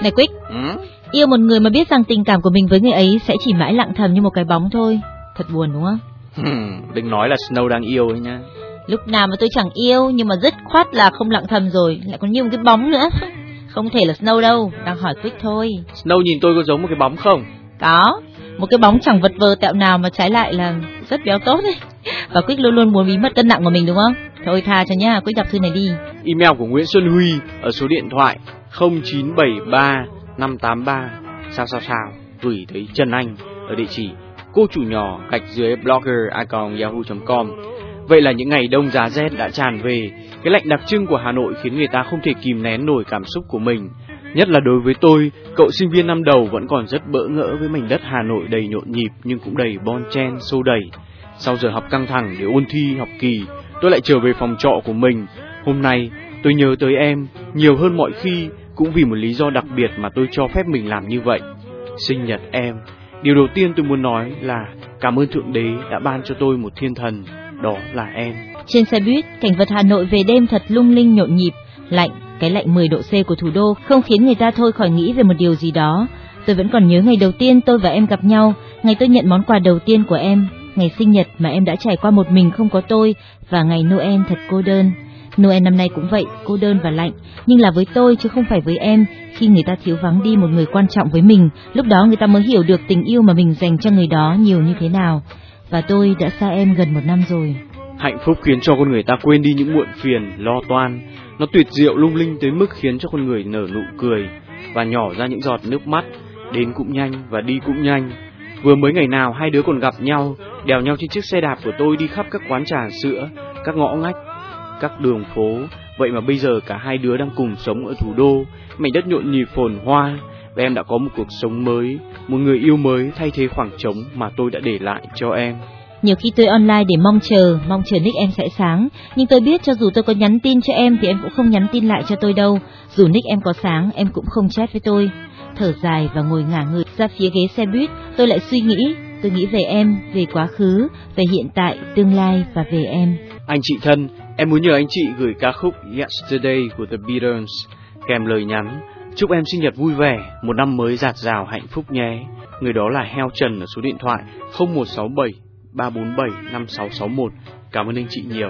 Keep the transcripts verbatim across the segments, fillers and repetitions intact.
Này Quick, ừ? Yêu một người mà biết rằng tình cảm của mình với người ấy sẽ chỉ mãi lặng thầm như một cái bóng thôi. Thật buồn đúng không? Đừng nói là Snow đang yêu ấy nha. Lúc nào mà tôi chẳng yêu, nhưng mà dứt khoát là không lặng thầm rồi, lại còn như một cái bóng nữa. Không thể là Snow đâu, đang hỏi Quick thôi. Snow nhìn tôi có giống một cái bóng không? Có, một cái bóng chẳng vật vờ tẹo nào mà trái lại là rất béo tốt ấy. Và Quick luôn luôn muốn bí mật cân nặng của mình đúng không? Thôi tha cho nhá, Quick đọc thư này đi. Email của Nguyễn Xuân Huy ở số điện thoại không chín bảy ba năm tám ba sao sao sao gửi tới Trần Anh ở địa chỉ cô chủ nhỏ gạch dưới blogger a còng yahoo chấm com. Vậy là những ngày đông giá rét đã tràn về, cái lạnh đặc trưng của Hà Nội khiến người ta không thể kìm nén nổi cảm xúc của mình. Nhất là đối với tôi, cậu sinh viên năm đầu vẫn còn rất bỡ ngỡ với mảnh đất Hà Nội đầy nhộn nhịp nhưng cũng đầy bon chen xô đẩy. Sau giờ học căng thẳng để ôn thi học kỳ, tôi lại trở về phòng trọ của mình. Hôm nay tôi nhớ tới em nhiều hơn mọi khi, cũng vì một lý do đặc biệt mà tôi cho phép mình làm như vậy. Sinh nhật em, điều đầu tiên tôi muốn nói là cảm ơn Thượng Đế đã ban cho tôi một thiên thần, đó là em. Trên xe buýt, cảnh vật Hà Nội về đêm thật lung linh nhộn nhịp, lạnh, cái lạnh mười độ C của thủ đô không khiến người ta thôi khỏi nghĩ về một điều gì đó. Tôi vẫn còn nhớ ngày đầu tiên tôi và em gặp nhau, ngày tôi nhận món quà đầu tiên của em, ngày sinh nhật mà em đã trải qua một mình không có tôi, và ngày Noel thật cô đơn. Noel năm nay cũng vậy, cô đơn và lạnh, nhưng là với tôi chứ không phải với em. Khi người ta thiếu vắng đi một người quan trọng với mình, lúc đó người ta mới hiểu được tình yêu mà mình dành cho người đó nhiều như thế nào. Và tôi đã xa em gần một năm rồi. Hạnh phúc khiến cho con người ta quên đi những muộn phiền, lo toan. Nó tuyệt diệu lung linh tới mức khiến cho con người nở nụ cười và nhỏ ra những giọt nước mắt. Đến cũng nhanh và đi cũng nhanh. Vừa mới ngày nào hai đứa còn gặp nhau, đèo nhau trên chiếc xe đạp của tôi đi khắp các quán trà sữa, các ngõ ngách, các đường phố. Vậy mà bây giờ cả hai đứa đang cùng sống ở thủ đô, mảnh đất nhộn nhịp phồn hoa. Và em đã có một cuộc sống mới, một người yêu mới thay thế khoảng trống mà tôi đã để lại cho em. Nhiều khi tôi online để mong chờ, mong chờ nick em sẽ sáng, nhưng tôi biết cho dù tôi có nhắn tin cho em thì em cũng không nhắn tin lại cho tôi đâu. Dù nick em có sáng, em cũng không chat với tôi. Thở dài và ngồi ngả người ra phía ghế xe buýt, tôi lại suy nghĩ. Tôi nghĩ về em, về quá khứ, về hiện tại, tương lai và về em. Anh chị thân, em muốn nhờ anh chị gửi ca khúc Yesterday của The Beatles kèm lời nhắn: chúc em sinh nhật vui vẻ, một năm mới dạt dào hạnh phúc nhé. Người đó là Heo Trần ở số điện thoại không một sáu bảy ba bốn bảy năm sáu sáu một. Cảm ơn anh chị nhiều.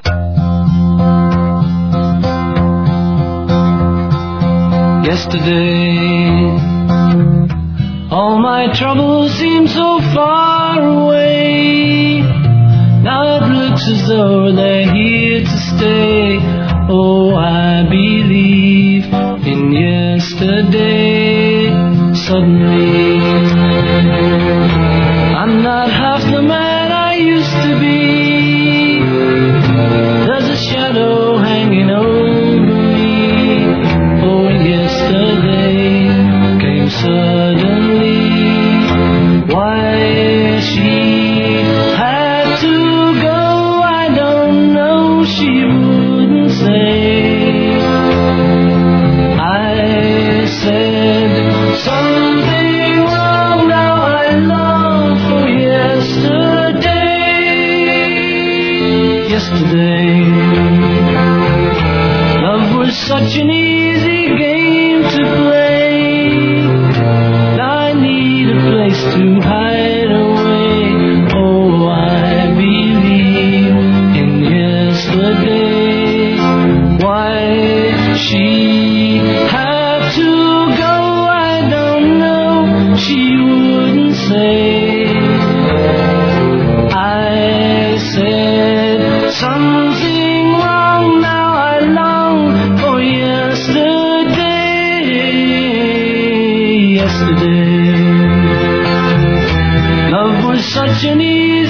Yesterday, all my troubles seem so far away. Now it looks as though they're here to stay. Oh, I believe in yesterday. Suddenly, I'm not half the man I used to be. There's a shadow hanging over me. Oh, yesterday came suddenly. Why she had to go, I don't know, she wouldn't say. I said something wrong, now I long for yesterday. Yesterday, love was such an easy game to play. Now I need a place to hide away. Oh, I believe in yesterday. Why she had to go, I don't know, she wouldn't say. I said something wrong, now I long for yesterday. Yesterday, love was such an easy